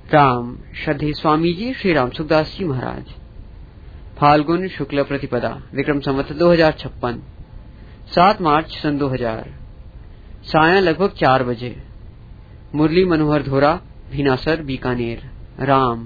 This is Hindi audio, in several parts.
राम श्रद्धेय स्वामी जी श्री राम सुखदास जी महाराज। फाल्गुन शुक्ल प्रतिपदा विक्रम संवत 2056 7 मार्च सन 2000 सायं लगभग 4 बजे। मुरली मनोहर धोरा, भीनासर, बीकानेर। राम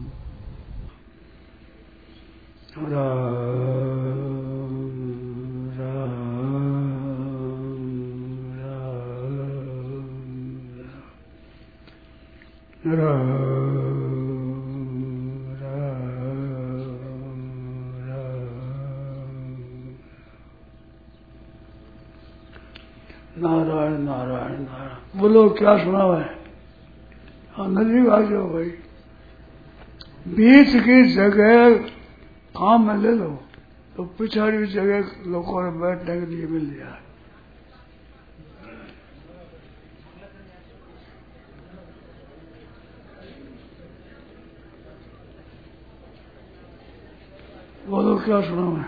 नारायण नारायण नारायण। बोलो क्या सुना है? नजदीक आ जाओ भाई। बीच की जगह काम में ले लो तो पिछाड़ी जगह लोगों ने बैठने के लिए मिल जाए। बोलो क्या सुना है?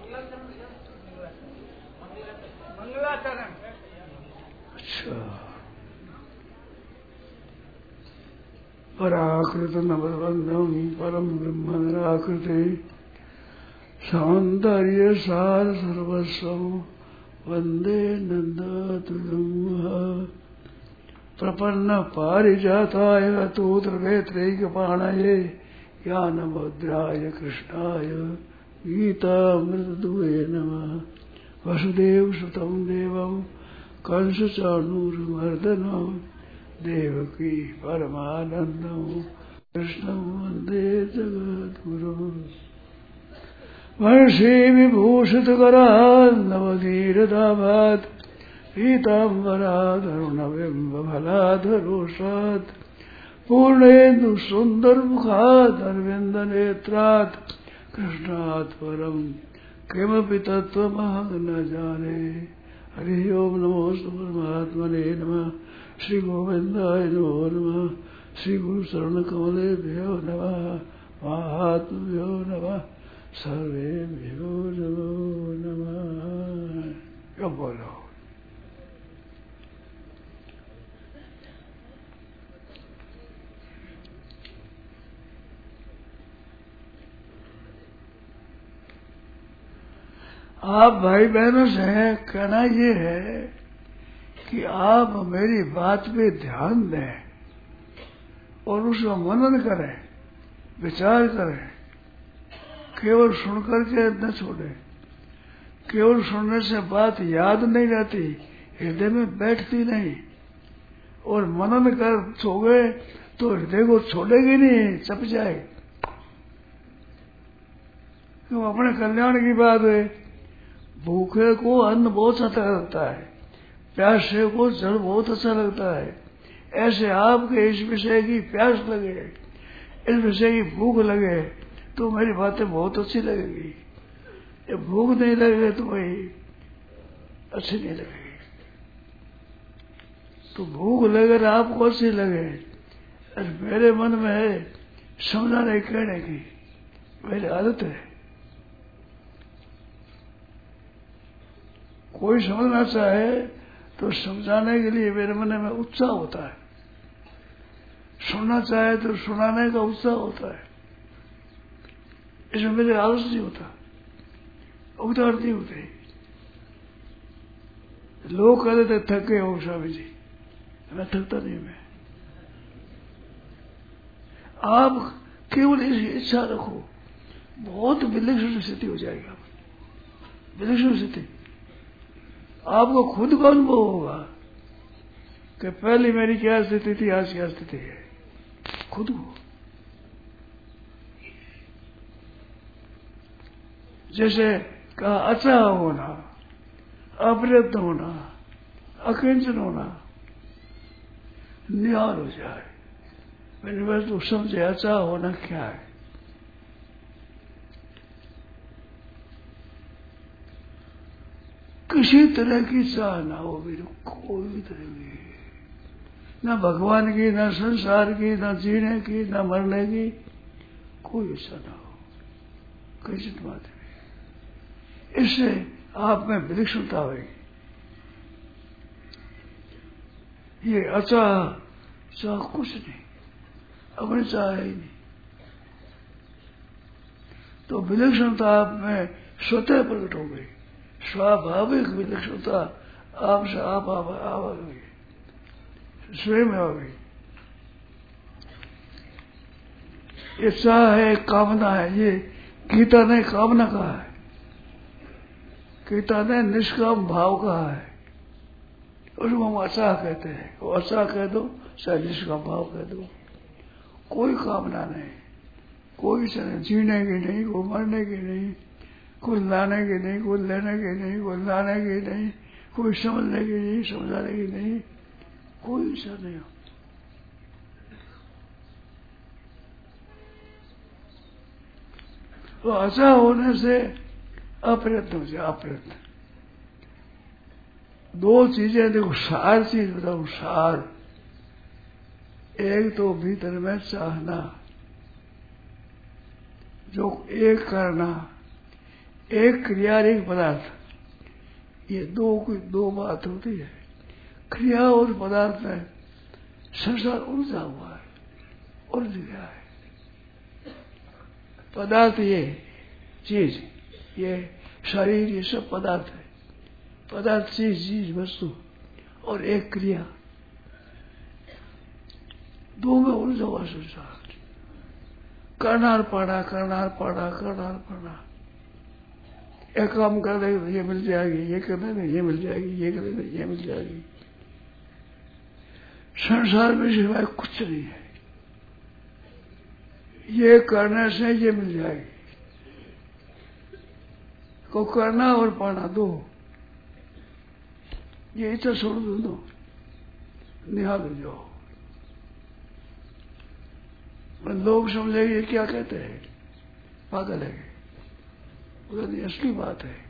अच्छा। पराकृत नवबंधम परम ब्रह्म निराकृति सौंदर्य सार सर्वस्व वंदे नंदतुल्यम् प्रपन्न पारिजाताय तोत्रवेत्रैक पाणये ज्ञानमुद्राय कृष्णाय गीतामृतदुहे नमः। वसुदेव सुतं देवं कंसचाणूरमर्दनं देवकी परमानन्दं कृष्णं वन्दे जगद्गुरुम्। वर्षे विभूषितकरान् नवदीर्घदाभात् पीताम्बरादरुणबिम्बफलाधरोषात् पूर्णेन्दु सुन्दरमुखात् अरविन्दनेत्रात् कृष्णात् परं किमपि तत्त्वमहं न जाने। हरि ओम नमो परमात्मने नमः। श्री गोविंदाय नमो नमः। श्री गुरु शरण कमलेभ्यो नमः। महात्म्यो नमः। सर्वेभ्यो नमो नमः। क्या बोलो? आप भाई बहनों से कहना ये है कि आप मेरी बात पे ध्यान दें और उसका मनन करें, विचार करें। केवल सुनकर के न छोड़े। केवल सुनने से बात याद नहीं रहती, हृदय में बैठती नहीं। और मनन कर सो गए तो हृदय को छोड़ेगी नहीं, चप जाए। क्यों? अपने कल्याण की बात है। भूखे को अन्न बहुत अच्छा लगता है, प्यासे को जल बहुत अच्छा लगता है। ऐसे आपके इस विषय की प्यास लगे, इस विषय की भूख लगे तो मेरी बातें बहुत अच्छी लगेगी। ये भूख नहीं लगे तो भाई अच्छी नहीं लगेगी। तो भूख लगे आपको अच्छी लगे। मेरे मन में है समझाने कहने की मेरी आदत है। कोई समझना चाहे तो समझाने के लिए मेरे मन में उत्साह होता है। सुनना चाहे तो सुनाने का उत्साह होता है। इसमें मेरे आलस नहीं होता, उतार नहीं होते। लोग कहते थे थके हो स्वामी जी, मैं थकता नहीं। मैं आप केवल इस इच्छा रखो, बहुत विलक्षण स्थिति हो जाएगा। विलक्षण स्थिति आपको खुद का अनुभव होगा कि पहले मेरी क्या स्थिति थी, आज क्या स्थिति है। खुद को जैसे कहा अच्छा होना, अप्रयत्न होना, अकिंचन होना, निहार हो जाए। मैंने बस तो समझे अच्छा होना क्या है। किसी तरह की चाह ना हो मेरे, कोई तरह की, न भगवान की, न संसार की, न जीने की, न मरने की, कोई इच्छा ना हो किसी बात में। इससे आप में विलक्षणता होगी। ये अच्छा चाह कुछ नहीं। अपनी चाह है ही नहीं। तो विलक्षणता आप में स्वतः प्रकट हो गई, स्वाभाविक विलक्षणता आपसे आप आ गई, स्वयं आ गई। ये चाह है, कामना है, ये गीता ने कामना कहा है, गीता ने निष्काम भाव कहा है, उसको हम अचाह कहते हैं। वो अचाह कह दो चाहे निष्काम भाव कह दो, कोई कामना नहीं, कोई जीने की नहीं, कोई मरने की नहीं, कोई लाने की नहीं, कोई लेने की नहीं, कोई लाने की नहीं, कोई समझने की नहीं, समझाने की नहीं, कोई इच्छा नहीं हो। तो अचाह होने से अप्रयत्न हो जाए, अप्रयत्न। दो चीजें देखो, सार चीज बताऊं, सार। एक तो भीतर में चाहना, जो एक करना, एक क्रिया एक पदार्थ, ये दो बात होती है। क्रिया और पदार्थ में संसार उलझा हुआ है, उलझ गया है। पदार्थ ये चीज, ये शरीर, ये सब पदार्थ है। पदार्थ चीज वस्तु, और एक क्रिया, दो में उलझा हुआ संसार। करनार पड़ा, करनार पड़ा, करनार पड़ा। एक काम कर देगा तो ये मिल जाएगी, ये कर देगा ये मिल जाएगी, ये कर देगा ये मिल जाएगी। संसार में सिवाय कुछ नहीं है। ये करने से ये मिल जाएगी। को करना और पाना दो, ये इतना छोड़ दो, निहाल जाओ। लोग समझेंगे ये क्या कहते हैं, पागल है। ये असली बात है।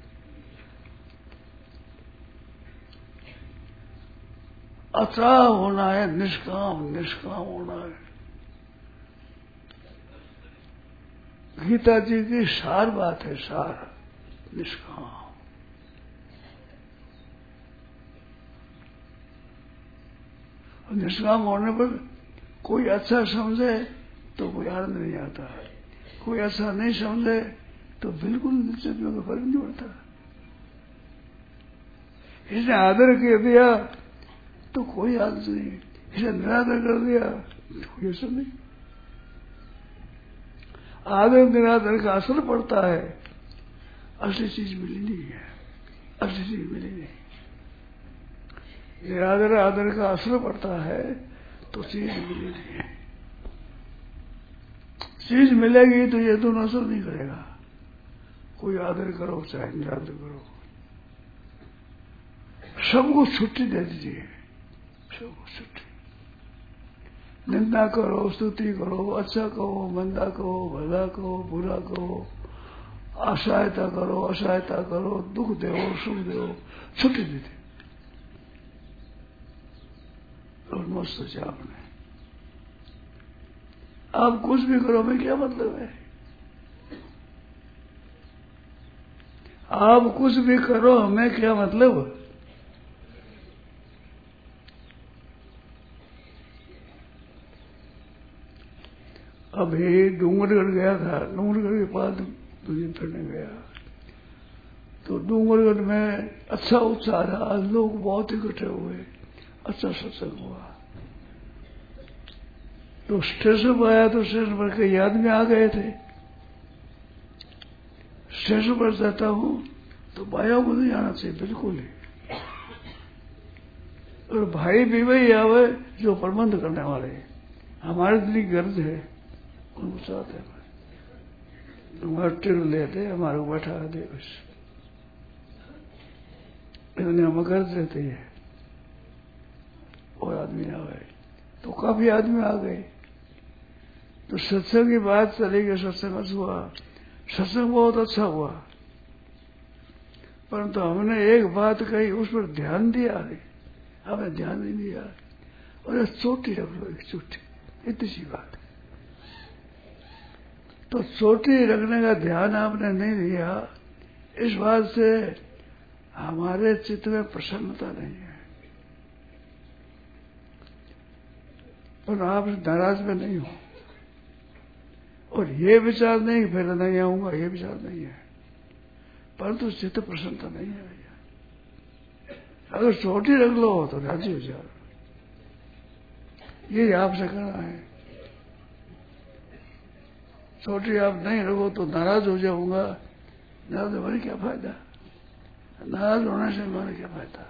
अचाह होना है, निष्काम, निष्काम होना है। गीता जी की सार बात है, सार, निष्काम। निष्काम होने पर कोई अच्छा समझे तो कोई आनंद नहीं आता है, कोई अच्छा नहीं समझे तो बिल्कुल दिलचस्पी का फर्क नहीं पड़ता। इसने आदर कर दिया तो कोई आदर नहीं, इसे निरादर कर दिया तो कोई असर नहीं। आदर निरादर का असर पड़ता है, असली चीज मिली नहीं है, असली चीज मिली नहीं। निरादर आदर का असर पड़ता है तो चीज मिली नहीं है। चीज मिलेगी तो ये दोनों असर नहीं करेगा। कोई आदर करो चाहे निरादर करो, सबको छुट्टी दे दीजिए, सबको छुट्टी। निंदा करो, स्तुति करो, अच्छा कहो, मंदा कहो, भला कहो, बुरा कहो, असहायता करो, असहायता करो, दुख दो, सुख दो, छुट्टी दे दी और मस्त सोचा आपने। आप कुछ भी करो, में क्या मतलब है? आप कुछ भी करो, हमें क्या मतलब? अभी डूंगरगढ़ गया था, डूंगरगढ़ के पास तुझे फिरने गया तो डूंगरगढ़ में अच्छा उत्साह रहा, लोग बहुत इकट्ठे हुए, अच्छा सत्संग हुआ। तो स्टेशन पर आया तो स्टेशन पर कई आदमी आ गए थे। स्टेशन पर जाता हूं तो भाइयों को नहीं आना चाहिए बिल्कुल ही, और भाई भी वही आवे जो प्रबंध करने वाले हमारे दिली गर्ज है, उनको चाहते हैं हमारे टिल लेते, हमारे को बैठा दे, बस इतने हम गर्ज रहते है। और आदमी आ गए तो काफी आदमी आ गए तो सत्संग की बात चली गई, सत्संग अच्छा हुआ, सत्संग बहुत अच्छा हुआ। परंतु हमने एक बात कही, उस पर ध्यान दिया नहीं, हमें ध्यान नहीं दिया। और चोटी रख लो, एक चोटी, इतनी सी बात है। तो चोटी रखने का ध्यान आपने नहीं दिया, इस बात से हमारे चित्त में प्रसन्नता नहीं है। पर आप नाराज में नहीं हो, और ये विचार नहीं फिर नहीं आऊंगा, ये विचार नहीं है, परंतु चित्त प्रसन्नता नहीं है भैया। अगर चोटी रख लो तो राजी हो जाओ, ये आपसे करना है। चोटी आप नहीं रखो तो नाराज हो जाऊंगा, नाराज होने क्या फायदा, नाराज होने से मैंने क्या फायदा,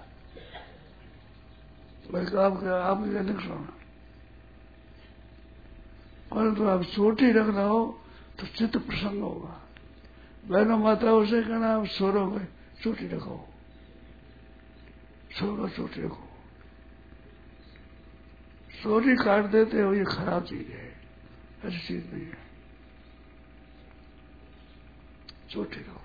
बल्कि आपका नुकसान। परंतु आप चोटी रख रहे हो तो चित्त प्रसन्न होगा। बहनों माताओं से कहना आप छोरों में चोटी रखो, छोरो चोटी रखो। चोटी काट देते हो ये खराब चीज है, ऐसी चीज नहीं है। चोटी रखो,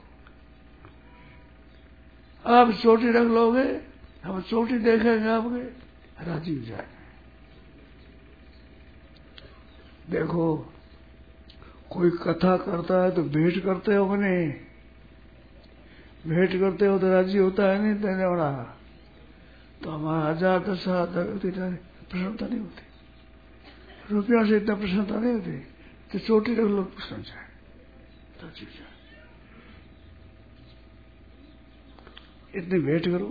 आप चोटी रख लोगे, हम चोटी देखेंगे आपके, राजी हो जाएंगे। देखो कोई कथा करता है तो भेंट करते हो नहीं, भेंट करते हो तो राजी होता है नहीं देने वाला, तो हमारा 1000-10,000 प्रसन्नता नहीं होती, रुपया से इतना प्रसन्नता नहीं होती। तो चोटी रख लो प्रसन्न जाए, राजी हो जाए। इतनी भेंट करो,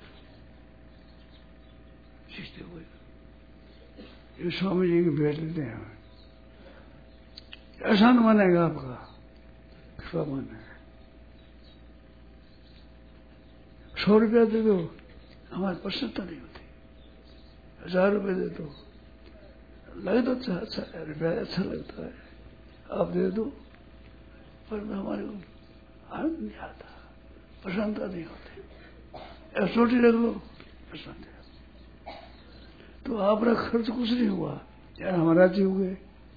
सीखते हुए ये स्वामी जी की भेंट लेते हैं, एहसान मानेगा आपका, कृपा मानेगा। 100 रुपया दे दो, हमारी प्रसन्नता नहीं होती। 1000 रुपये दे दो, लगे तो अच्छा रुपया अच्छा लगता है, आप दे दो, पर हमारे को आनंद नहीं आता, प्रसन्नता नहीं होती। छोटी रख लो, प्रसन्न है। तो आपका खर्च कुछ नहीं हुआ, यार हमारा जी हुए,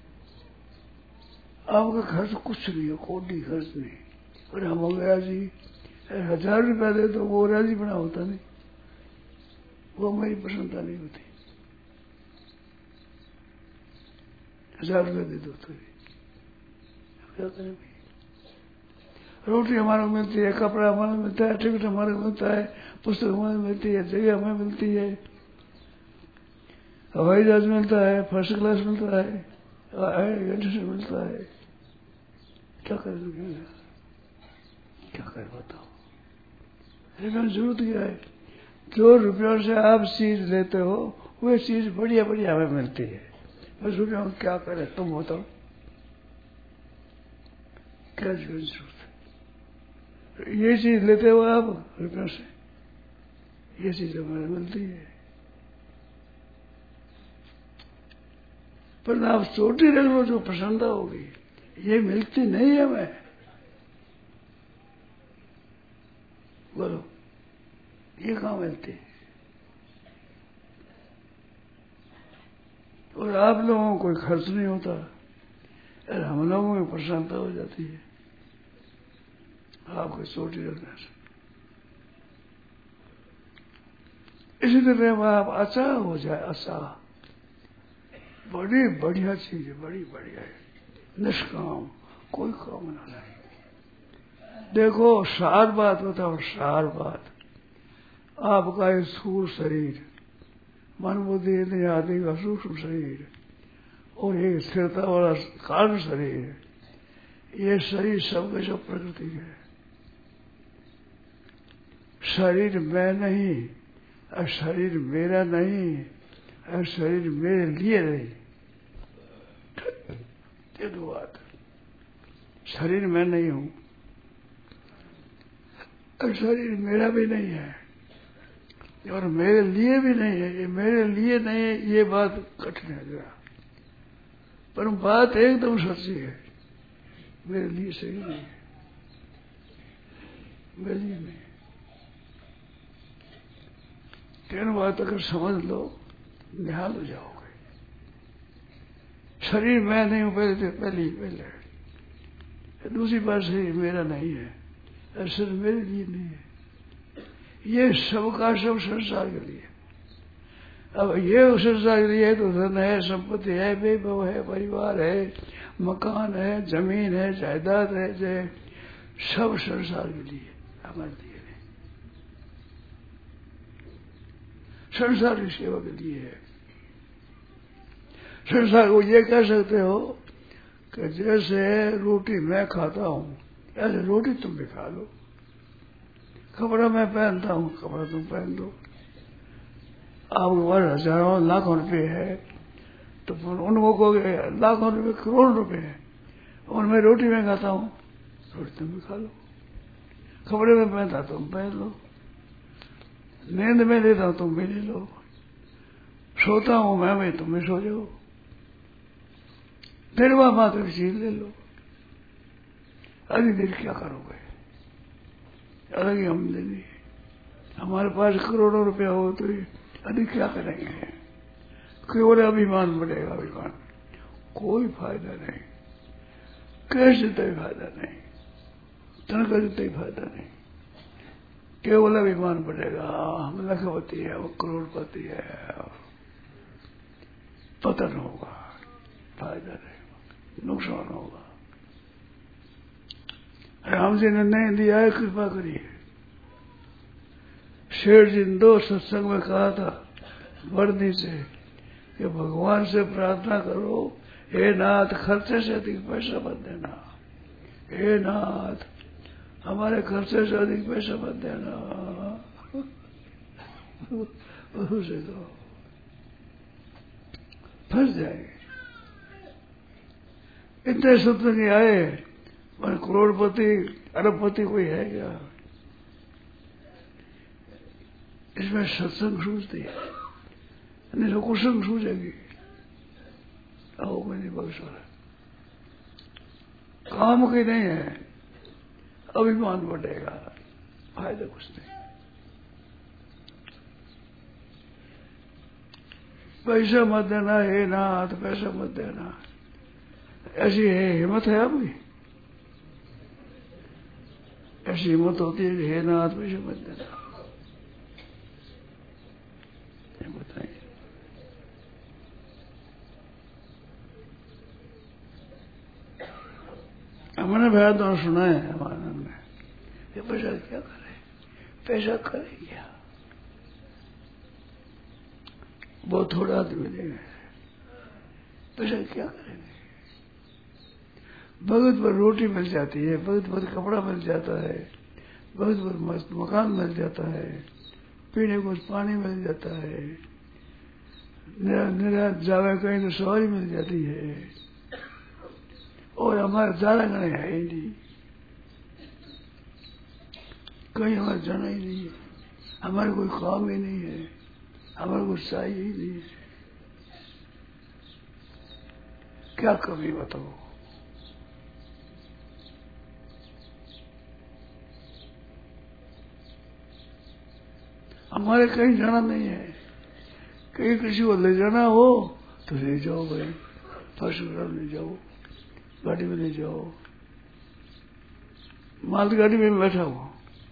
आपका खर्च कुछ नहीं है, कोई खर्च नहीं। और हम हो गया जी 1000 रुपया दे तो वो राजी बना होता नहीं, वो मेरी प्रसन्नता नहीं होती। 1000 रुपया दे दो तो क्या करें भाई, रोटी हमारे को मिलती है, कपड़ा हमारे मिलता है, टिकट हमारे को मिलता है, पुस्तक हमारे मिलती है, जगह हमें मिलती है, हवाई जहाज मिलता है, फर्स्ट क्लास मिलता है, एडमिशन मिलता है। क्या करें, क्या करें बताओ, लेकिन जरूरत क्या है, जो रुपयों से आप चीज लेते हो वह चीज बढ़िया बढ़िया हमें मिलती है, बस रुपयों में क्या करें तुम बताओ, क्या जरूरत है। ये चीज लेते हो आप रुपयों से, ये चीज हमें मिलती है, पर आप चोटी रख लो जो प्रसन्नता होगी, ये मिलती नहीं है हमें। बोलो ये कहाँ मिलती है। और आप लोगों को कोई खर्च नहीं होता, और हम लोगों में प्रसन्नता हो जाती है आपको चोटी रखने से। इसी तरह आप अच्छा हो जाए, अच्छा बड़ी बढ़िया चीज है, बड़ी बढ़िया है, निष्काम कोई काम नहीं। देखो सार बात बताओ, सार बात, आपका ये स्थूल शरीर, मन बुद्धि इंद्रिय आदि का सूक्ष्म शरीर और ये स्थिरता वाला कारण शरीर, ये शरीर सब के सब प्रकृति है। शरीर मैं नहीं, और शरीर मेरा नहीं, और शरीर मेरे लिए नहीं। ये दो बात, शरीर मैं नहीं हूं और शरीर मेरा भी नहीं है और मेरे लिए भी नहीं है। ये मेरे लिए नहीं है, ये बात कठिन है जरा, पर बात एकदम सच्ची है, मेरे लिए सही नहीं है, मेरे लिए नहीं। तीन बात अगर समझ लो निहाल हो जाओगे। शरीर मैं नहीं हूं पहले, दूसरी बात शरीर मेरा नहीं है और शरीर मेरे लिए नहीं है, ये सबका सब संसार के लिए। अब ये संसार के लिए है तो धन है, संपत्ति है, वैभव है, परिवार है, मकान है, जमीन है, जायदाद है, जय सब संसार के लिए, हमारे लिए नहीं, संसार की सेवा के लिए है। संसार को ये कह सकते हो कि जैसे रोटी मैं खाता हूँ ऐसे रोटी तुम भी खा लो, कपड़ा मैं पहनता हूँ कपड़ा तुम पहन दो। आपके पास हजारों लाखों रुपए है तो उनको कहोगे लाखों रुपए करोड़ रुपए है, उनमें रोटी मैं खाता हूँ रोटी तुम भी खा लो, कपड़े में पहनता तुम पहन लो, नींद में लेता हूँ तुम भी ले लो, सोता हूँ मैं तुम भी सो जाओ, निर्वाह मात्र की चीज ले लो। अभी देर क्या करोगे, अलग ही आमदनी है, हमारे पास करोड़ों रुपया हो तो अधिक क्या करेंगे, केवल अभिमान बढ़ेगा, अभिमान कोई फायदा नहीं, कैसे तय फायदा नहीं, तनखा तय फायदा नहीं, केवल अभिमान बढ़ेगा, हम लखपति है वो करोड़पति है, पतन होगा, फायदा नहीं, नुकसान होगा। राम जी ने नहीं दिया है, कृपा करिए। शेर जी ने 2 सत्संग में कहा था वर्दी से कि भगवान से प्रार्थना करो, हे नाथ खर्चे से अधिक पैसा मत देना, हे नाथ हमारे खर्चे से अधिक पैसा मत देना, उसे तो फंस जाएंगे। इतने सत्संग आए पर करोड़पति अरबपति कोई है क्या, इसमें सत्संग सूझती है, नहीं तो कुसंग सूझेगी। आओ कोई नहीं बख्श रहा, काम की नहीं है, अभिमान बढ़ेगा, फायदा कुछ नहीं। पैसा मत देना, हे नाथ पैसा मत देना, ऐसी है हिम्मत है आपकी, ऐसी हिम्मत होती है कि हे नाथ पैसा मत देना, बताइए। हमने भैया तो सुना है हमारे में, ये पैसा क्या करे, पैसा करे क्या, बहुत थोड़ा आदमी देंगे, पैसा क्या करेंगे। बहुत बार रोटी मिल जाती है, बहुत बार कपड़ा मिल जाता है, बहुत बार मस्त मकान मिल जाता है, पीने को पानी मिल जाता है, निरा जावे कहीं तो सवारी मिल जाती है, और हमारे जाना गणे है ही नहीं, कहीं हमारे जाना ही नहीं है, हमारे कोई काम ही नहीं है, हमारे को चाहिए ही नहीं है, क्या कमी बताओ। हमारे कहीं जाना नहीं है, कहीं किसी को ले जाना हो तो ले जाओ भाई, फर्स्ट क्लास ले जाओ, गाड़ी में ले जाओ, मालगाड़ी में बैठा हुआ,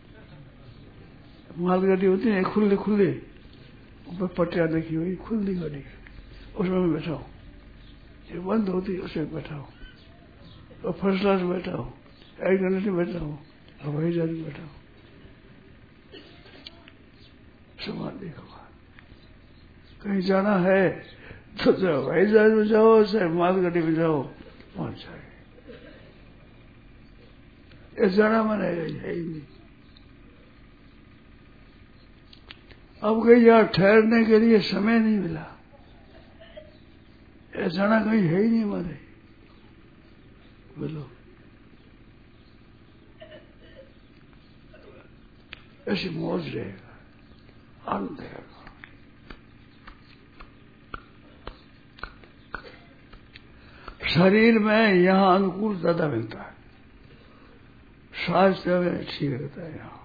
मालगाड़ी होती है खुले खुले, ऊपर पटिया देखी हुई खुली गाड़ी, उसमें मैं बैठा हूँ, ये बंद होती है उसमें बैठा हूँ, और फर्स्ट क्लास में बैठा हूँ, एक घंटे में बैठा हूँ, हवाई जहाज में बैठा हूँ, समान देखो। कहीं जाना है तो हवाई जहाज में जाओ, चाहे मालगाड़ी में जाओ, पहुंच जाए, ये जाना मन है ही नहीं। अब कहीं यार ठहरने के लिए समय नहीं मिला, ये जाना कहीं है ही नहीं हमारे, बोलो ऐसी मौज रहेगा, आनंद रहेगा। शरीर में यहाँ अनुकूल ज्यादा मिलता है, स्वास्थ्य में ठीक रहता है, यहाँ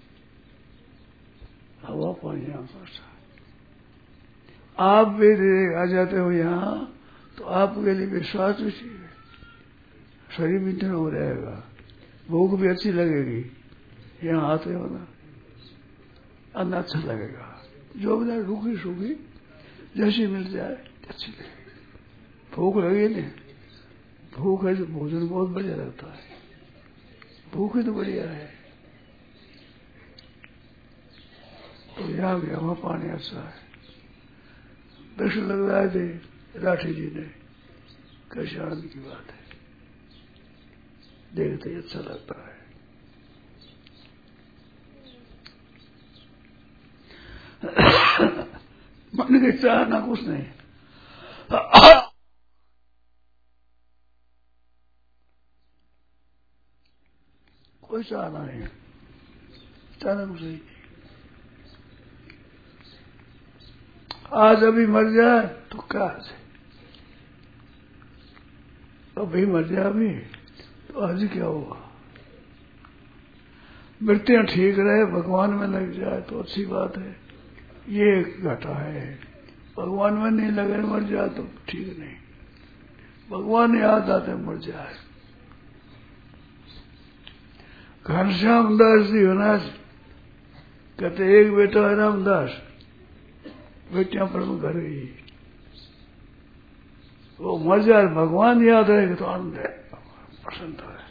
हवा पानी यहाँ पड़ता है। आप भी आ जाते हो यहाँ तो आपके लिए विश्वास भी चाहिए, शरीर भी ठंडा हो रहेगा, भूख भी अच्छी लगेगी, यहाँ आते हो ना अन्न अच्छा लगेगा, जो भी रूखी सूखी जैसी मिल जाए अच्छी लगेगी। भूख लगी नहीं, भूख है तो भोजन बहुत बढ़िया लगता है, भूख ही तो बढ़िया है। तो यहाँ गया वहां पानी अच्छा है, दर्शन लग रहा थे राठी जी ने, कैसे आनंद की बात है। देखते ही अच्छा लगता है। मन के चाहना कुछ नहीं, कोई चाहना नहीं, चाहना कुछ नहीं। आज अभी मर जाए तो क्या है, अभी मर जाए अभी तो आज क्या हुआ। मृत्यु ठीक रहे, भगवान में लग जाए तो अच्छी बात है, ये घटा है। भगवान में नहीं लगे मर जाए तो ठीक नहीं, भगवान याद आते मर जाए। घनश्याम दास जी होना कहते एक बेटा है रामदास, बेटियां पर घर गई, वो मर जाए भगवान याद रहेगा तो आनंद है, प्रसन्नता है।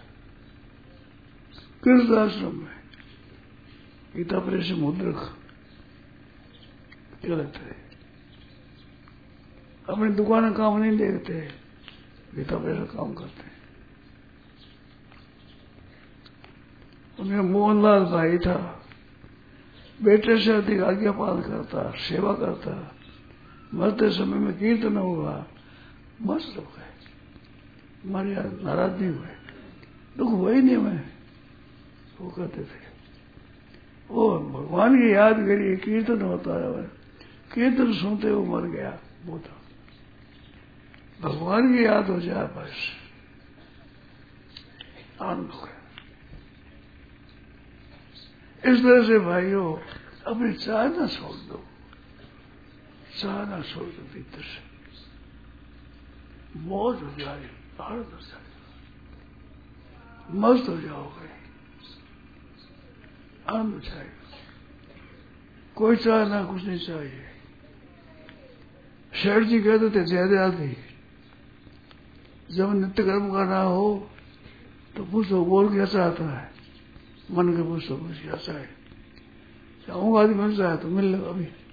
कृष्ण आश्रम में गीता प्रेस मुद्रक क्या लगता है, अपनी दुकान में काम नहीं देखते, गीता प्रेस काम करते हैं। उन्हें मोहनलाल भाई था, बेटे से अधिक आज्ञा पालन करता, सेवा करता, मरते समय में कीर्तन हुआ, मस्त हो गए, हमारे यहाँ नाराज नहीं हुए, दुख हुआ ही नहीं हमें। वो कहते थे वो भगवान की याद करिए, कीर्तन होता है, कीर्तन सुनते हुए मर गया, वो था भगवान की याद हो जाए बस आनंद हो गया। इस तरह से भाइयों अपनी चाहना छोड़ दो, चाहना छोड़ दो, भीतर से मौज हो जाए, आनंद हो जाए, मस्त हो जाओगे, आनंद हो जाएगा। कोई चाहना कुछ नहीं चाहिए। शेठ जी कहते थे ज्यादा आदि जब नित्य कर्म करना हो तो पूछो बोल क्या चाहता है, मन के पूछो कुछ क्या चाहे, चाहूंगा आदि मिल जाए तो मिल लो।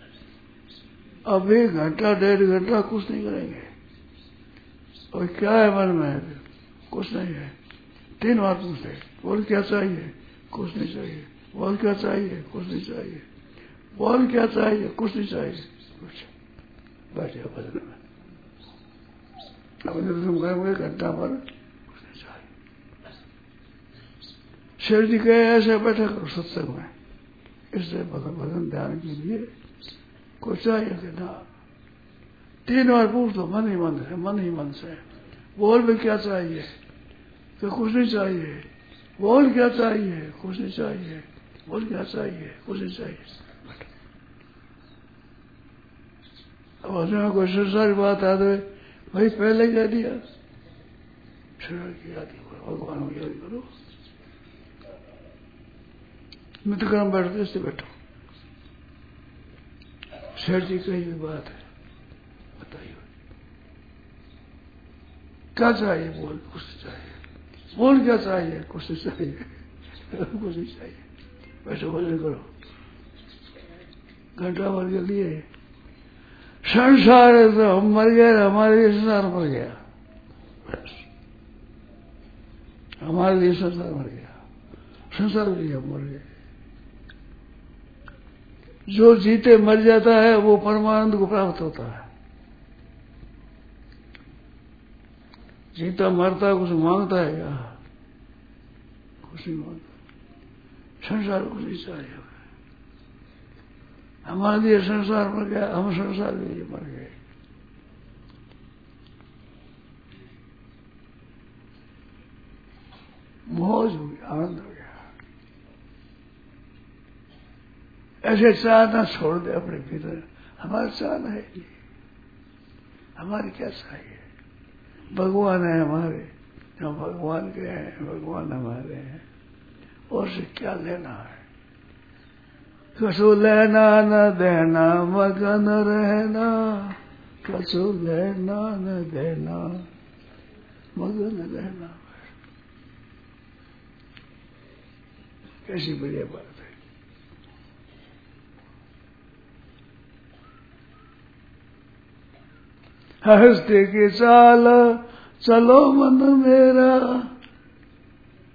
अब 1 घंटा 1.5 घंटा कुछ नहीं करेंगे, और क्या है मन में, कुछ नहीं है। 3 बार पूछते बोल क्या चाहिए, कुछ नहीं चाहिए, बोल क्या चाहिए, कुछ नहीं चाहिए, बोल क्या चाहिए, कुछ नहीं चाहिए, कुछ बैठे भजन में अपने तुम करेंगे 1 घंटा पर कुछ नहीं चाहिए। शेर जी कहे ऐसे बैठा करो सत्संग में, इससे भजन ध्यान के लिए कुछ चाहिए कि ना। 3 बार पूछ दो, मन ही मन है, मन ही मन से बोल भी क्या चाहिए, तो कुछ नहीं चाहिए, बोल क्या चाहिए, कुछ नहीं चाहिए, बोल क्या चाहिए, कुछ नहीं चाहिए। अब उसमें कोई संसारी बात आ तो भाई पहले कह दिया, शरण की याद करो, भगवान को याद करो, मित्र कर्म बैठते इससे बैठो। शेर जी कही हुई बात है, बताइए क्या चाहिए, बोल कुछ चाहिए, बोल क्या चाहिए, कुछ चाहिए, कुछ नहीं चाहिए, वैसे भजन करो। घंटा भर के लिए संसार है तो हम मर गए, हमारे लिए संसार मर गया, हमारे लिए संसार मर गया, संसार के लिए हम मर गए। जो जीते मर जाता है वो परमानंद को प्राप्त होता है। जीता मरता कुछ मांगता है क्या, कुछ नहीं मांगता, संसार कुछ नहीं चाहिए। हमारे लिए संसार मर गया, हम संसार के लिए मर गए। मौज हो गई, आनंद हो गया। ऐसे चाहना छोड़ दे अपने भीतर, हमारा चाहना है नहीं, हमारी क्या चाहिए, भगवान है हमारे, हम भगवान के हैं, भगवान हमारे हैं, और से क्या लेना है। कछु लेना न देना, मगन रहना, कछु लेना न देना, मगन रहना। कैसी बढ़िया बात है। हंसते के चाल चलो मन मेरा,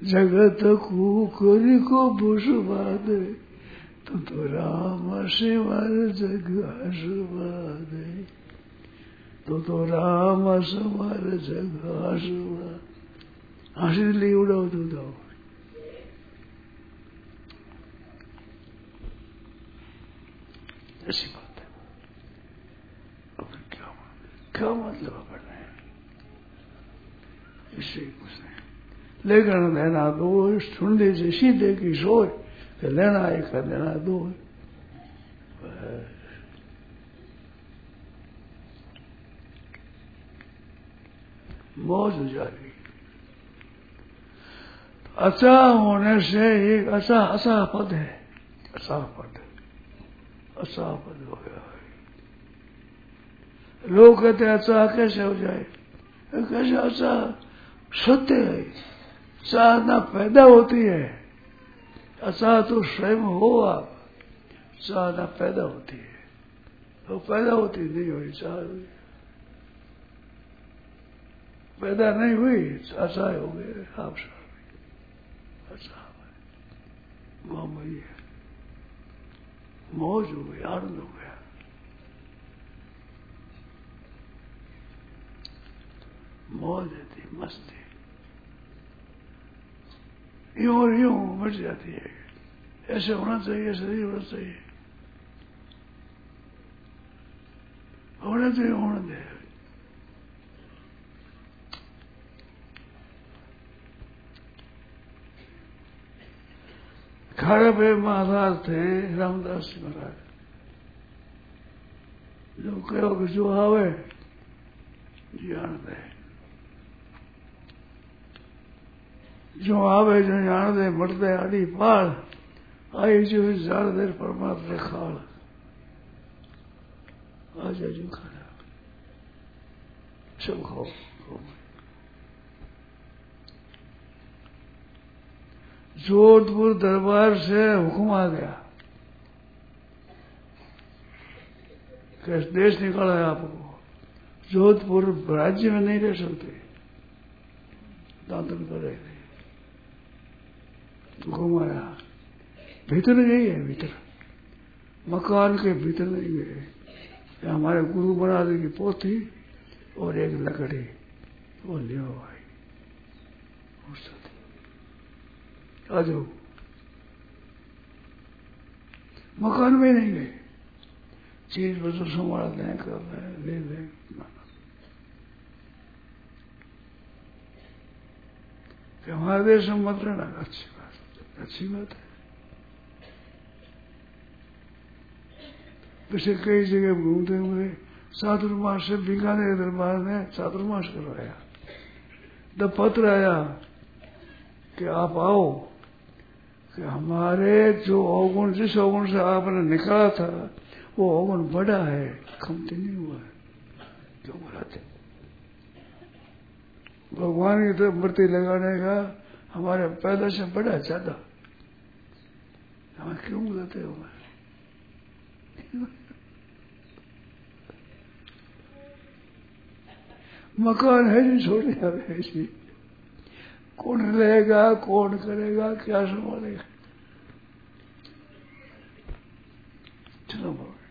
जगत कुकुरी को बुझवा दे, तो राम सिमर जग हसवा दे, तो राम सिमर जग हसवा। हंसी ली उड़ाओ तो जाओ। ऐसी बात है। अब क्या मतलब अपने इससे कुछ नहीं। लेकिन लेना दो सुनने से सीधे की सोच कि लेना एक है लेना दो है। मौज हो जाएगी। अच्छा होने से एक अच्छा पद है, अच्छा पद हो गया है। लोग कहते हैं अच्छा कैसे हो जाए, कैसे अच्छा सत्य है। चाह ना पैदा होती है, अच्छा तो स्वयं हो आप। चाह ना पैदा होती है, तो पैदा होती नहीं हुई चाह हुई, पैदा नहीं हुई अच्छा हो गए आप सब। अच्छा वही है, मौज हो गई, आनंद हो गया। मौज थी, मस्ती यूं और यूं बढ़ जाती है। ऐसे होना चाहिए, ऐसे नहीं होना चाहिए, होना चाहिए होना चाहिए। खाड़ा पे महाराज थे रामदास जी महाराज, जो कहो कि जो आवे जान दे, जो आवे जो जान दे, मरते आड़ी पाल आई जो जान दे परमात्मा खाल। आज जो खाना सब खाओ। जोधपुर दरबार से हुक्म आ गया कि देश निकाला है आपको, जोधपुर राज्य में नहीं रह सकते, दांतन करे हुक्म आया। भीतर गई है, भीतर मकान के भीतर नहीं गए। हमारे गुरु महाराज की पोथी और एक लकड़ी वो लियो भाई, आ जाओ। मकान में नहीं गए, चीज बच्चों संभाल दें, कर रहे ले लें। हमारे देश में मत रहना, अच्छी बात है। वैसे कई जगह घूमते हुए चातुर्मास से बीकानेर दरबार ने चातुर्मास करवाया। जब पत्र आया कि आप आओ, कि हमारे जो अवगुण, जिस अवगुण से आपने निकाला था वो अवगुण बड़ा है, कमती नहीं हुआ है। क्यों बुलाते? भगवान की तरफ मूर्ति लगाने का हमारे पैदा से बड़ा ज्यादा, हमें क्यों बुलाते हो? मकान है जो छोड़े हमें ऐसी, कौन रहेगा, कौन करेगा, क्या संभालेगा? चलो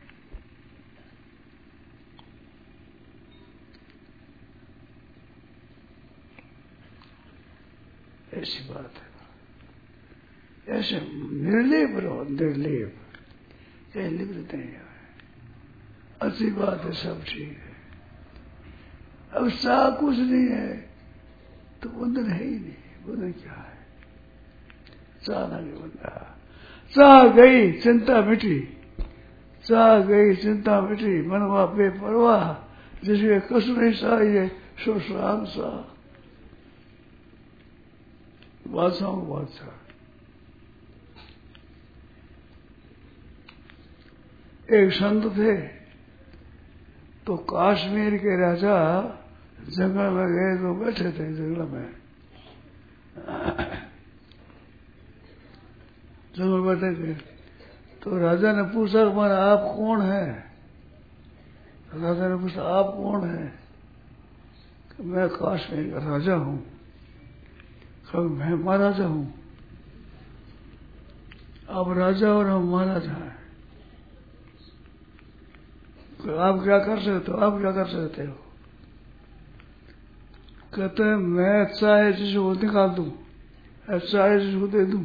ऐसी बात है। ऐसे निर्लेप रहो, निर्लेप लिखते हैं। अच्छी बात है, सब ठीक है। अब सा कुछ नहीं है तो बंधन है ही नहीं। बंधन क्या है? चाह नहीं बंधा, चाह गई चिंता मिटी, चाह गई चिंता मिटी, मनवा बेपरवाह, जिसके कछु नहीं चाहिए सो शान सा। बादशाहों बादशाह, एक संत थे तो कश्मीर के राजा जंगल में गए तो बैठे थे जंगल में, जंगल बैठे थे तो राजा ने पूछा हमारा आप कौन है? राजा ने पूछा आप कौन है? मैं कश्मीर का राजा हूं। कभी मैं महाराजा हूं, आप राजा और हम महाराजा हैं। आप क्या कर सकते हो, आप क्या कर सकते हो? कहते हैं मैं अच्छा है जिसको निकाल दूं, अच्छा है जिसको दे दूं,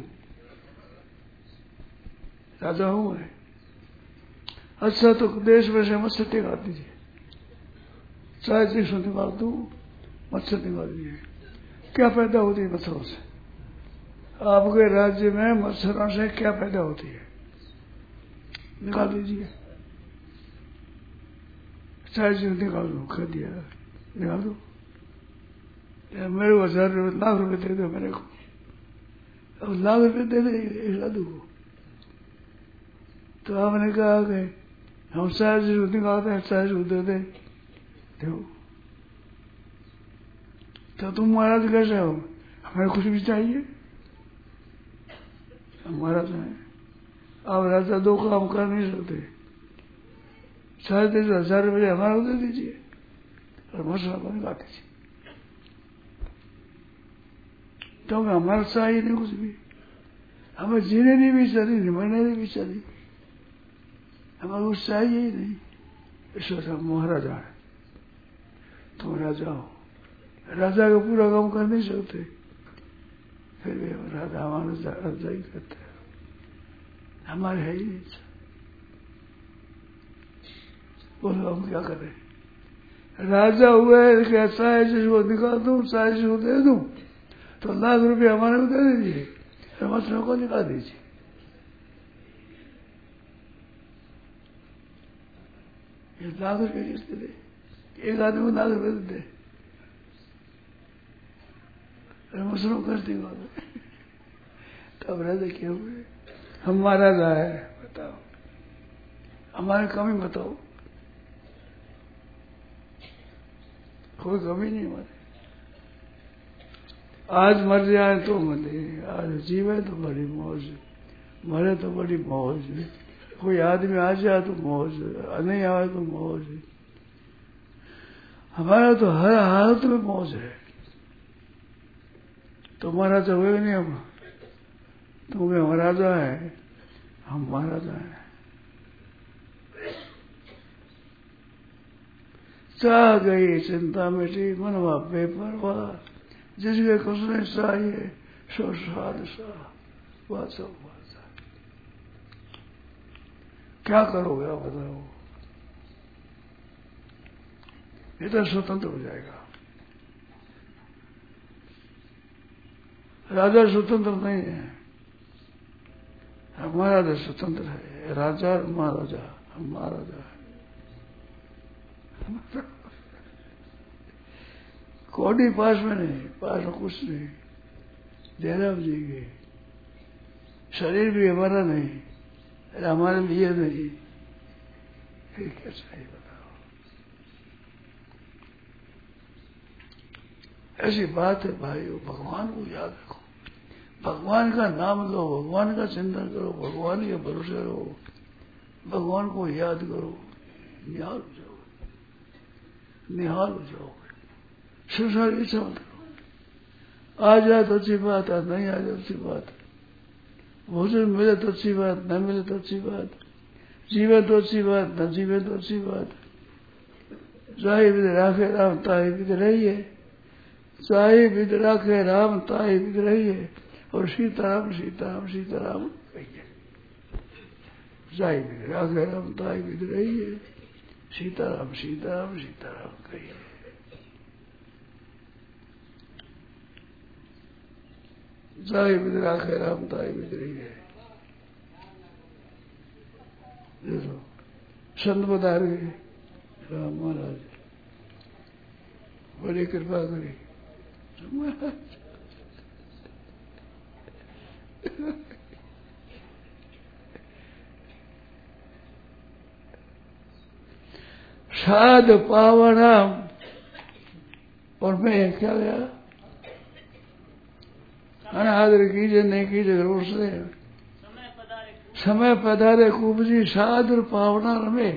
राजा हूं मैं। अच्छा तो देश में से मच्छर निकाल दीजिए, चाहे जिसको निकाल दूं मच्छर निकाल दीजिए। क्या पैदा होती है मच्छरों से? आपके राज्य में मच्छरों से क्या पैदा होती है? निकाल दीजिए, चाहे जिसको निकाल दो, कर दिया, निकाल दो। मेरे को 1000 रुपये, लाख रुपये दे दो मेरे को, अब लाख रुपये दे दे साधु को। तो आपने कहा कि हम चाहे जिसको निकालते हैं, चाहे जिसको दे दे, देखो तो तुम महाराज कैसे हो? हमें कुछ भी चाहिए, हम महाराज हैं। आप राजा दो काम कर नहीं सकते, 1000 रुपये हमारा को दे दीजिए और मसला को निकाल दीजिए, तो हमारा चाहिए नहीं कुछ भी। हमें जीने नहीं भी चाहिए, मरने नहीं भी चाहिए, हमें कुछ चाहिए ही नहीं। ईश्वर हम महाराजा है, तुम राजा हो, राजा का पूरा काम कर नहीं सकते, फिर भी राजा हमारा राजा ही करते हैं, हमारे है ही नहीं। बोलो हम क्या करें? राजा हुए क्या, चाहे जिसको निकाल दूं, चाहे जिसको दे दूं, तो लाख रुपये हमारे को दे दीजिए, मछलियों को निकाल दीजिए। ये लाख रुपये किसके दे? एक आदमी को लाख रुपये दे, मछलियों कर देगा। तब राजा क्या हुए? हम महाराजा है, बताओ हमारे कमी बताओ, कोई कमी नहीं हमारे। आज मर जाए तो मरे, आज जीवे तो बड़ी मौज, मरे तो बड़ी मौज। कोई आदमी आ जाए तो मौज, नहीं आए तो मौज। हमारा तो हर हालत में मौज है। तुम्हारा तो हुए नहीं, हम तुम्हें महाराजा है, हम महाराजा हैं। चाह गई चिंता मिटी, मनवा बेपरवाह, जिसके कुछ नहीं चाहिए सो साध सा, वाचा वाचा। क्या करोगे आप बताओ? ये तो स्वतंत्र हो जाएगा। राजा स्वतंत्र नहीं है, हमारा तो स्वतंत्र है। राजा और महाराजा, हम महाराजा है। कोडी पास में नहीं, पास में कुछ नहीं, जयराम जी के शरीर भी हमारा नहीं, हमारे लिए नहीं, फिर क्या चाहिए बताओ? ऐसी बात है भाइयों, भगवान को याद रखो, भगवान का नाम लो, भगवान का चिंतन करो, भगवान के भरोसे रहो, भगवान को याद करो, निहाल हो जाओगे, निहाल हो जाओगे। संसार की इच्छा मत करो। आ जाए तो अच्छी बात है, नहीं आ जाए अच्छी बात है। भोजन मिले तो अच्छी बात, न मिले तो अच्छी बात, जीवे तो अच्छी बात, न जीवे तो अच्छी बात। चाहे विद राखे राम ताई विद रहिए, चाहे विद राखे राम ताई विद रहिए, और सीताराम सीताराम सीताराम कहिए। चाहे विद राखे राम ताई विद रहिए, सीताराम सीताराम सीताराम कहिए। जाए विद राखे राम ताई विद रहिए। देखो संत बता रहे राम महाराज बड़ी कृपा करी, साध पावना, और मैं क्या गया अनादर कीजिए, नहीं कीजिए जरूर से। समय पधारे कुबजी, साध और पावना रमे।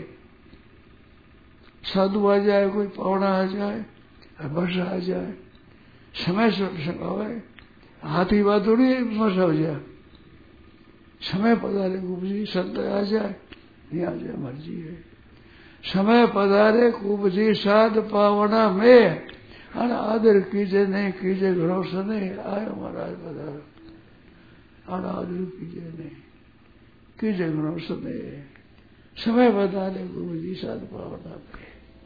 साधु आ जाए, कोई पावना आ जाए, वर्षा आ जाए, समय से प्रसंग आवे, हाथी बात थोड़ी मस हो जाए, समय पधारे उपजी संत आ जाए नहीं आ जाए मर्जी है। समय पधारे उपजी साध पावना में अन आदर कीजे नहीं कीजे भरोसा नहीं आयो महाराज पधारो अन आदर कीजे नहीं कीजे भरोसा नहीं समय पधारे उपजी साध पावना में।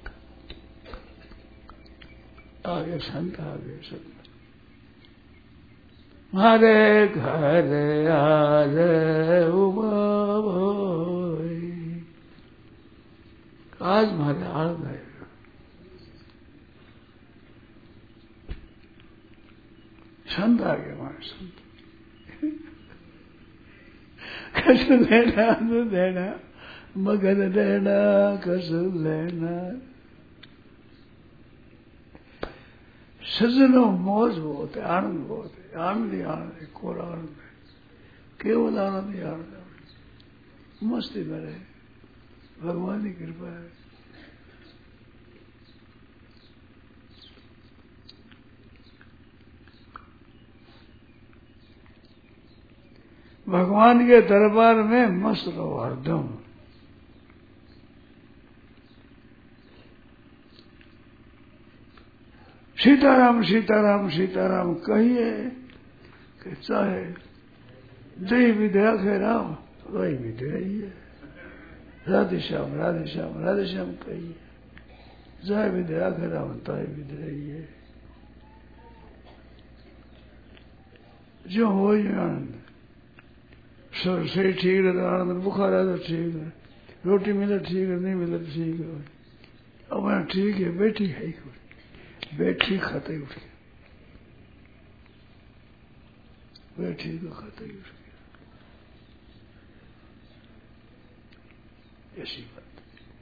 आगे संत आगे संत मारे घर आरे उमा आज मारे आड़ गए संत आ गए हमारे संत कस लेना न देना मगन रहना कस लेना सज्जनों मौज बहुत है आनंद बहुत है आनंद ही आनंद है कोर आनंद है केवल आनंद ही आनंद है मस्ती में रहे भगवान की कृपा है। भगवान के दरबार में मस्त रहो हरदम। सीताराम सीताराम सीताराम कहिए कि चाहे जय विद्या खे राम वही विद्या ही है। राधे श्याम राधे श्याम राधे श्याम कहिए जय विद्या खे राम तय विद्या ही है। जो हो आनंद सब से ठीक है आनंद बुखार है तो ठीक है रोटी मिले ठीक है नहीं मिले ठीक है अब ठीक है बैठी है बैठी खाते ही उठ गया बैठी तो खाते ही उठ गया ऐसी बात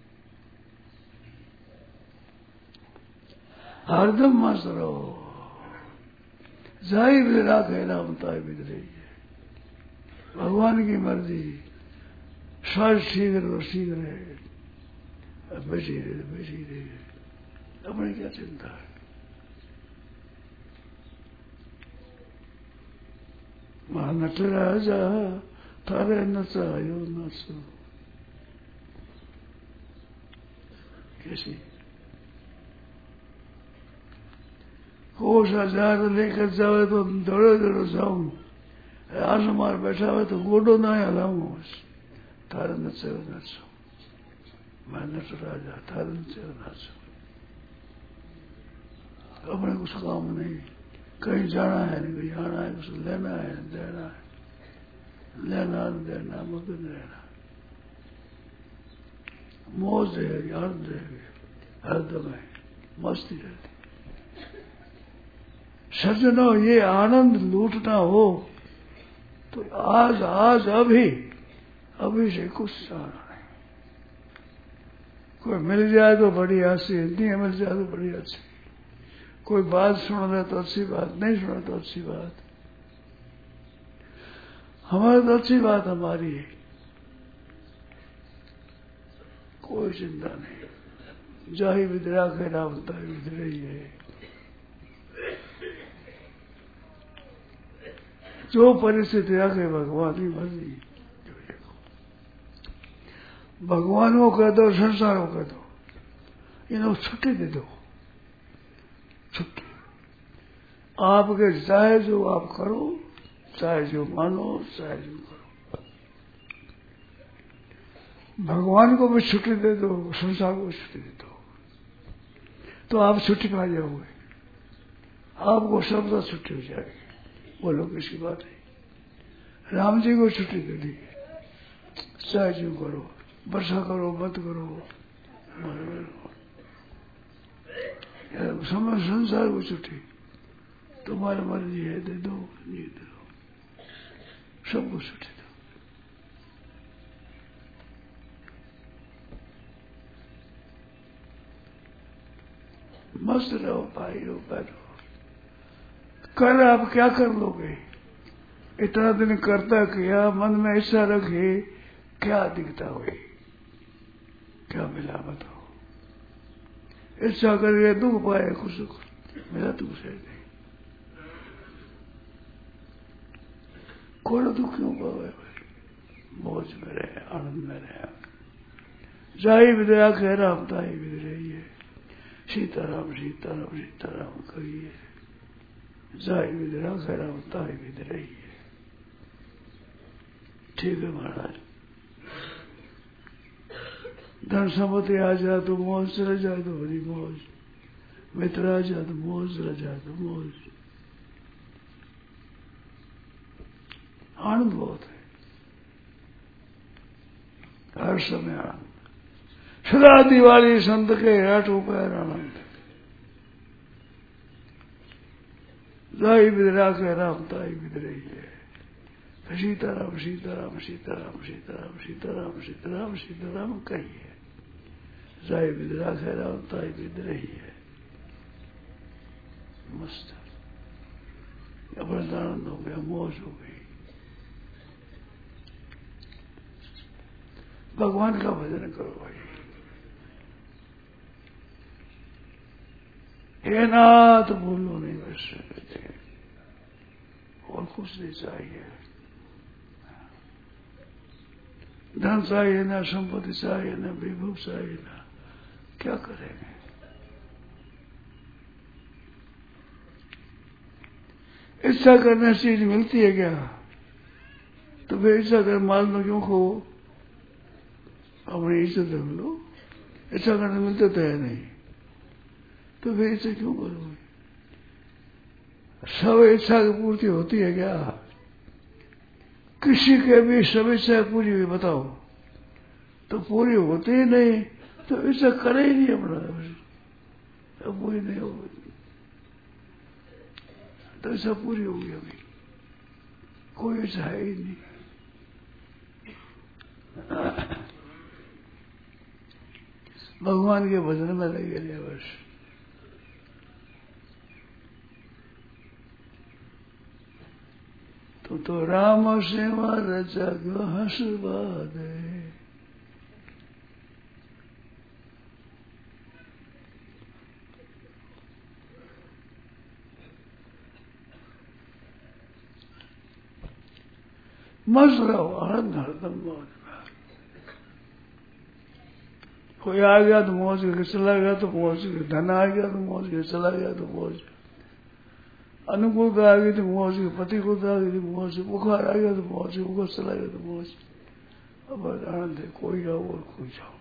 हरदम मस्त रहो जाहिर विदा कहना बताए बिद रही है भगवान की मर्जी श्वास ठीक है तो ठीक रहे बैठी रहे अपने क्या चिंता है। नटराजा थारे नचायो नचो कैसी कोष हजार लेकर जावे तो दौड़े दौड़े जाऊं आस मार बैठा हुआ तो गोडो ना हलाऊं बस थारे नचायो नचो मैं नटराजा थारे नचायो नचो अपने कुछ काम नहीं कहीं जाना है नहीं कहीं आना है कुछ लेना है देना है लेना देना मगन रहना मौज रहेगी आनंद रहेगी हरदम है मस्ती रहती। सज्जनों ये आनंद लूटना हो तो आज आज अभी से कुछ जाना नहीं। कोई मिल जाए तो बड़ी आसी नहीं मिल जाए तो बड़ी अच्छी कोई बात सुन रहे तो अच्छी बात नहीं सुन रहे तो अच्छी बात हमारी तो अच्छी बात हमारी है कोई चिंता नहीं जाहि विद्या के नाम ताहि विद्या ही है। जो परिस्थिति आके भगवान की मर्जी भगवान को कह दो संसार को कह दो इन्हें छुट्टी दे दो छुट्टी आपके चाहे जो आप करो चाहे जो मानो चाहे जो करो भगवान को भी छुट्टी दे दो संसार को छुट्टी दे दो तो आप छुट्टी पा जाओगे आपको सब छुट्टी हो जाएगी। बोलो किसकी बात है राम जी को छुट्टी दे दी चाहे जो करो वर्षा करो मत करो समय संसार को छुट्टी तुम्हारी मर्जी है दे दो नहीं दे दो सबको छुट्टी दो। मस्त रहो भाइयों बैठो कर आप क्या कर लोगे इतना दिन करता किया मन में ऐसा रखे क्या दिखता हुई क्या मिला बताओ इच्छा करके दुख पाए कुछ मिला तो कुछ नहीं कोई दुख क्यों पावे, मौज में रहे, आनंद में रहे। जाई विद्या कह राम ताई विद रही है, सीताराम सीताराम सीताराम कहिए, जाई विद्या कह राम ताई विद रही है। ठीक है महाराज, धन संपत्ति आ जाए तो मौज, रह जाए तो बड़ी मौज, मित्र आ जाए तो मौज, रह जाए तो मौज, आनंद बहुत है, हर समय आनंद। सदा दिवाली संत के आठों पैर आनंद, जाई बिदरा के राम ताई बिद रही है, सीताराम सीताराम सीताराम सीताराम सीताराम सीताराम सीताराम कहिए, जाई बिदरा के राम ताई बिद रही है। मस्त, अपना आनंद हो गया, मौज हो गई। भगवान का भजन करो भाई। हे नाथ भूलो नहीं बस सकते, और कुछ नहीं चाहिए। धन चाहिए ना, संपत्ति चाहिए ना, विभव चाहिए ना, क्या करेंगे? इच्छा करने से चीज मिलती है क्या? तो फिर इच्छा कर माल में क्यों खो, अपनी इज्जत रख लो। इच्छा करने मिलते तो है नहीं, तो फिर इच्छा क्यों करोगे? सब इच्छा की पूर्ति होती है क्या? किसी के भी सब इच्छा पूरी हुई बताओ? तो पूरी होती ही नहीं, तो इच्छा करे ही नहीं अपना, अब पूरी नहीं होगी तो इच्छा पूरी होगी। अभी कोई इच्छा है ही नहीं। भगवान के भजन में लगे रहे बस। तो राम सेवा रचा हसबाद, मस्त रहो, आनंद हरदम मौज में। कोई आ गया तो मौज के, चला गया तो मौज के, धन आ गया तो मौज के, चला गया तो मौज, अनुकूलता आ गई तो मौज के, प्रतिकूलता आ गई तो मौज, बुखार आ गया तो मौज, बुखार चला गया तो मौज। अब आनंद है, कोई आओ और कोई जाओ,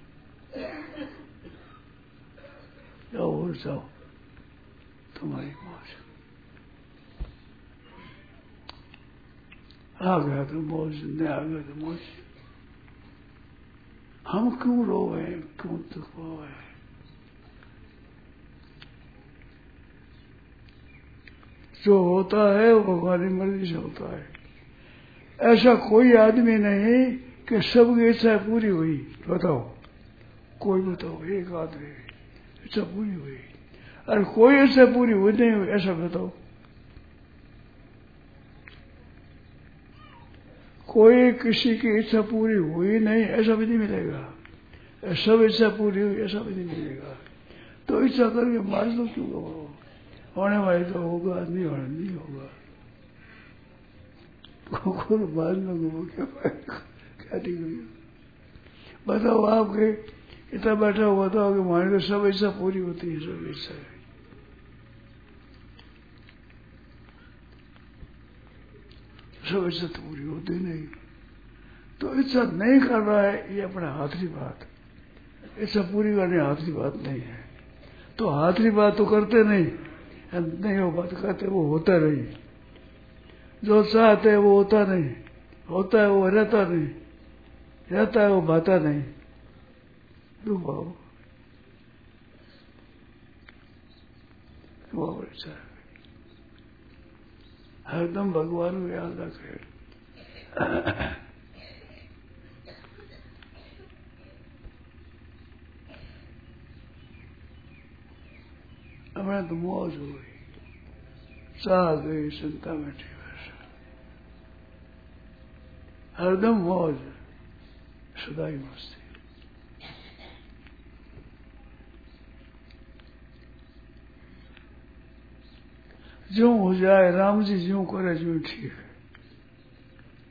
जाओ और जाओ, तुम्हारी मौज। आ गया तो मौज, नहीं आ गया तो मौज। हम क्यों रोए, क्यों दुख पाए? जो होता है वो भगवान की मर्जी से होता है। ऐसा कोई आदमी नहीं कि सबकी इच्छा पूरी हुई, बताओ? कोई बताओ, एक आदमी इच्छा पूरी हुई, और कोई इच्छा पूरी हुई नहीं हुई, ऐसा बताओ? कोई किसी की इच्छा पूरी हुई नहीं ऐसा भी नहीं मिलेगा, सब इच्छा पूरी हुई ऐसा भी नहीं मिलेगा। तो इच्छा करके मार दो क्यों? होने वाली तो होगा, नहीं होने नहीं होगा, को मार लो, क्या ठीक? बताओ, आपके इतना बैठा हुआ था कि मान लो सब इच्छा पूरी होती है, सब इच्छा है, सब इच्छा तो पूरी होती नहीं। तो इच्छा नहीं कर रहा है ये अपने हाथ की बात, इच्छा पूरी करने हाथ की बात नहीं है। तो हाथ की बात तो करते नहीं हो बात करते, वो होता नहीं। जो चाहते है वो होता नहीं, होता है वो रहता नहीं, रहता है वो भाता नहीं। दुख भाव इच्छा हरदम भगवान को याद रखे। हमें तो मौज हो गई, चाह गई, चिंता बैठी, बस हरदम मौज, सदाई मस्ती। जो हो जाए, राम जी जो करे जो ठीक है।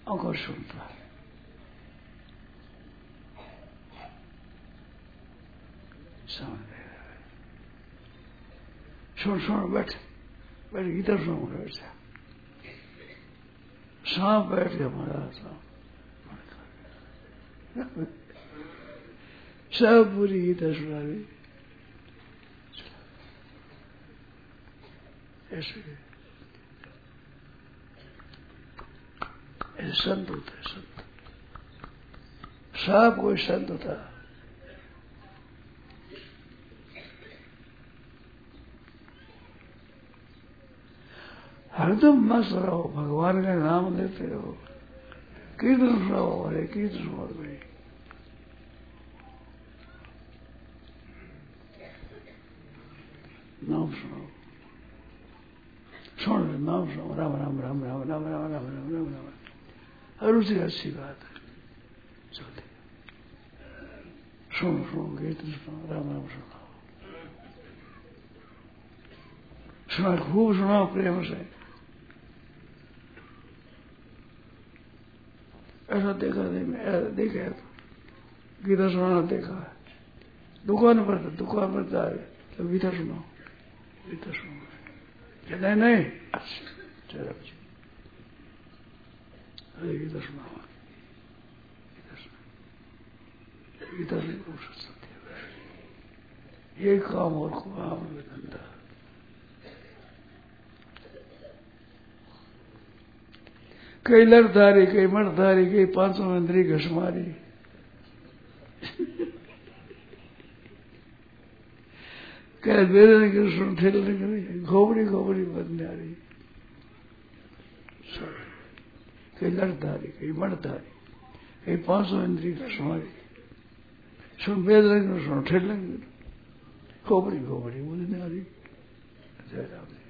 आंखों सुनता है, समझ रहे हैं। सुन बैठ इधर सुन बैठ जा, सांप बैठ गया महाराज सांप, सब पूरी गीता सुना रही ऐसे संत होता है, संत सांप कोई संत होता है। हरदम मस्त रहो, भगवान का नाम लेते रहो, कीर्तन सुनाओ, अरे कीर्तन सुनाओ भाई, नाम सुनाओ, सुन नाम सुनाओ, राम राम राम राम राम राम राम राम राम राम, और उसी अच्छी बात है। चलते सुनो कीर्तन सुनाओ, राम राम सुनाओ, सुना खूब सुनाओ प्रेम से। ऐसा देखा नहीं, मैं ऐसा देखा है तो गीता सुनाना देखा है, दुकान पर जाए तो गीता सुनाओ, गीता सुनाओ, नहीं अच्छा चलो अरे गीता सुनाओ, गीता नहीं पूछ सकते, ये काम और काम में धंधा। कई लड़धारी, कई मर्दधारी, कई 500 इंद्री घसमारी, कह बेरे के सुन ठेलने के घोबड़ी घोबड़ी बनने आ रही, कई लड़धारी, कई मर्दधारी, कई 500 इंद्री घसमारी, सुन बेरे के सुन ठेलने घोबड़ी घोबड़ी बोलने आ रही। जय राम जी।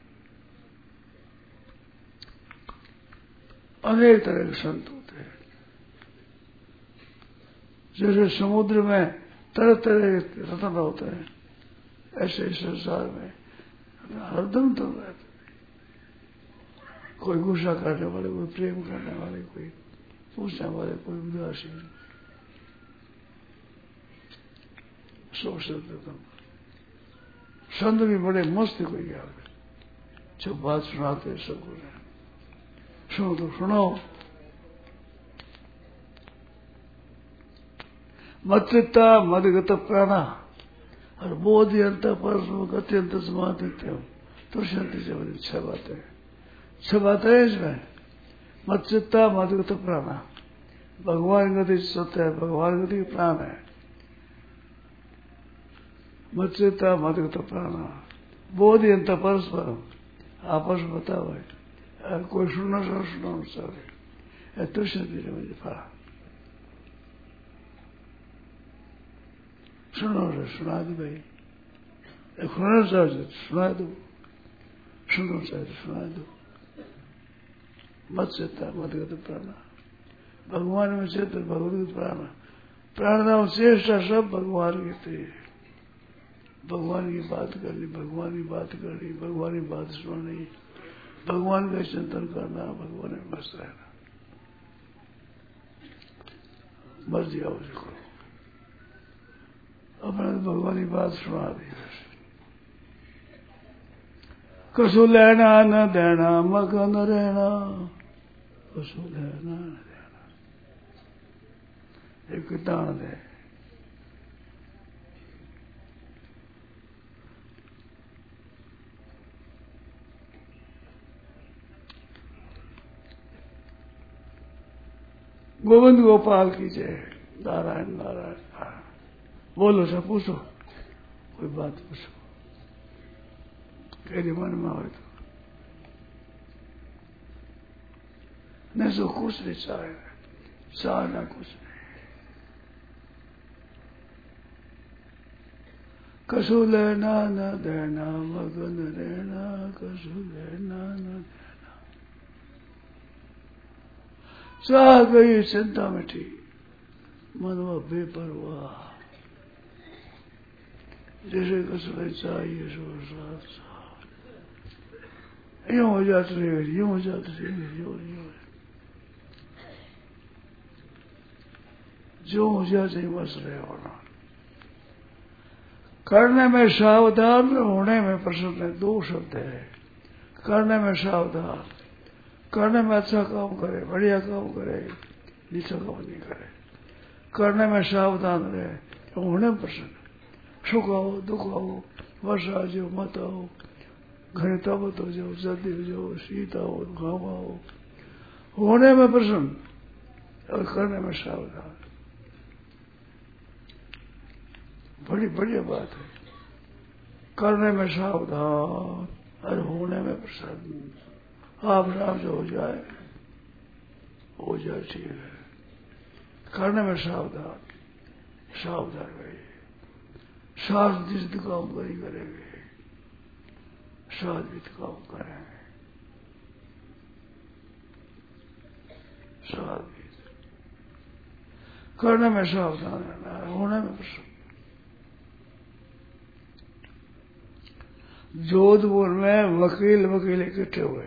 अनेक तरह के संत होते हैं, जैसे समुद्र में तरह तरह के रत्न होते हैं, ऐसे इस संसार में हरदम तो रहते, कोई गुस्सा करने वाले, कोई प्रेम करने वाले, कोई पूछने वाले, कोई उदासीन, सब संत भी बड़े मस्त कोई क्या जो बात सुनाते सबको, सुनो तो सुनो। मत्ता मदगत प्राणा और बोधि अंत परसम गति अंत समाधित्यम तुष्यंति जब 6 बातें है इसमें। मत्ता मदगत प्राणा, भगवान गति सत्य है, भगवान गति प्राण है। मत्ता मदगत प्राणा, बोधि अंत परस्परम, आपस में बताओ है, कोई सुनना चाहे तुष्यंति मुझे पढ़ा, सुनो रे सुना दो भाई, सुनना चाहे सुना दो, सुनो चाहे सुना दो। मत चेता मदगत प्राणा, भगवान में चेत भगवत प्राण, प्राणनाम चेष्टा सब भगवान के थे, भगवान की बात करनी, भगवान की बात करनी, भगवान की बात सुननी, भगवान का चिंतन करना, भगवान में मस्त रहना, मर्जी आओ करो, अपने भगवान की बात सुना दी। कसु लेना न देना, मगन रहना, कसु लेना न देना, एक दान दे, गोविंद गोपाल की जय, नारायण नारायण नारायण। बोलो सब पूछो, कोई बात पूछो, तेरे मन में आए तो, नहीं तो कुछ नहीं चाहना कुछ नहीं। कसु लेना न देना, मगन रहना, कसु लेना न देना, चाह गई चिंता मिठी, मनवा बेपरवाह, जैसे कसुए चाहिए सो साथ यूं हो जाती रहेगी, यूं हो जाती रहेगी, यूं। जो मुझे चाहिए बस रहे होना। करने में सावधान, होने में प्रसन्न है। दो शब्द है। करने में सावधान, करने में अच्छा काम करे, बढ़िया काम करे, नीचा काम नहीं करे। करने में सावधान रहे, होने में प्रसन्न। सुख आओ दुख आओ, वर्षा आ जाओ मत आओ, घने तबत हो जाओ, सर्दी हो जाओ, शीत आओ, घाम आओ, होने में प्रसन्न और करने में सावधान। बड़ी बढ़िया बात है। करने में सावधान और होने में प्रसन्न। आप नाम जो हो जाए ठीक है। करने में सावधान, सावधान रहिए। साथ जिस काम करी करेंगे, साथ काम करेंगे, साथ करने में सावधान रहना है, होने में प्रसन्न। जोधपुर में वकील इकट्ठे हुए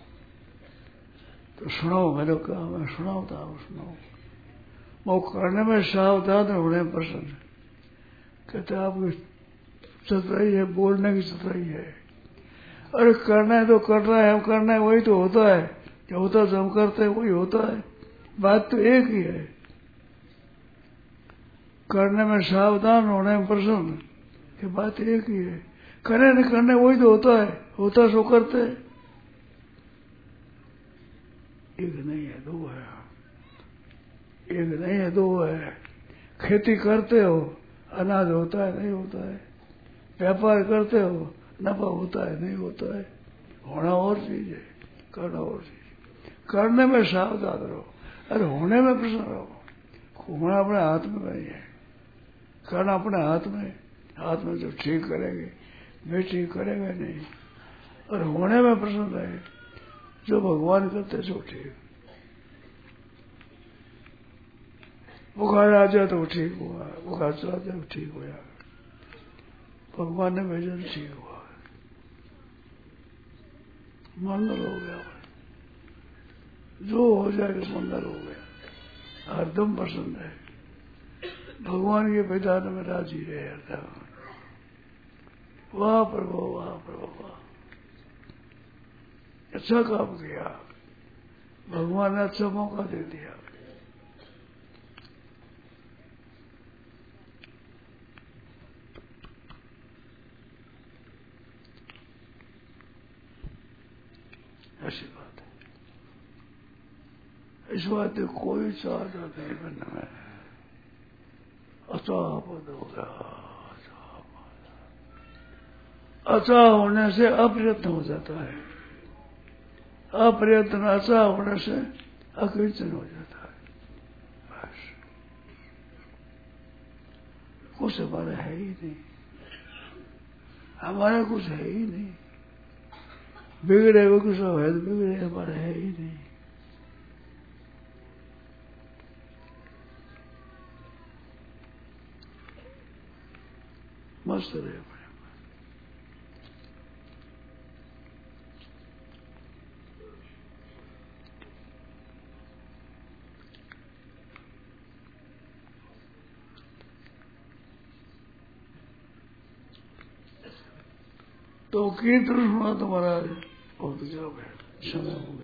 तो सुनाओ मेरे काम है, सुनाओ था सुनाओ। वो करने में सावधान, होने में प्रसन्न। कहते आपकी चतुराई है, बोलने की चतुराई है। अरे करना है तो कर रहा है, हम करना है वही तो होता है, जो होता है हम करते हैं वही होता है। बात तो एक ही है। करने में सावधान, होने में प्रसन्न, ये बात एक ही है। करे न करने वही तो होता है, होता सो करते। एक नहीं है दो है, एक नहीं है दो है। खेती करते हो, अनाज होता है नहीं होता है। व्यापार करते हो, नफा होता है नहीं होता है। होना और चीज है, करना और चीज। करने में सावधान रहो, अरे होने में प्रसन्न रहो। होना अपने हाथ में नहीं है, करना अपने हाथ में। हाथ में जो ठीक करेंगे, वे ठीक करेंगे नहीं। और होने में प्रसन्न है, जो भगवान करते जो ठीक। बुखार आ जाए तो ठीक हुआ, बुखार चला जाए तो ठीक हो जाए। भगवान ने भेजा तो ठीक हुआ, मंगल हो गया। जो हो जाए तो मंगल हो गया। हरदम प्रसन्न है, भगवान के विधान में राजी रहे हरदम। वाह प्रभु वाह प्रभु वाह, अच्छा काम किया, भगवान ने अच्छा मौका दे दिया। ऐसी बात है। इस बात में कोई चाहता नहीं बनने में। अच्छा पद होगा, अच्छा होने से अप्रयत्न हो जाता है, अप्रयत्न अच्छा होने से अकृतन हो जाता है। बस कुछ हमारा है ही नहीं, हमारा कुछ है ही नहीं। बिगड़े वो कुछ है, बिगड़े हमारा है ही नहीं। मस्त रहे बड़े। तो कीर्तन सुना तो महाराज बहुत जब है समय हो गया।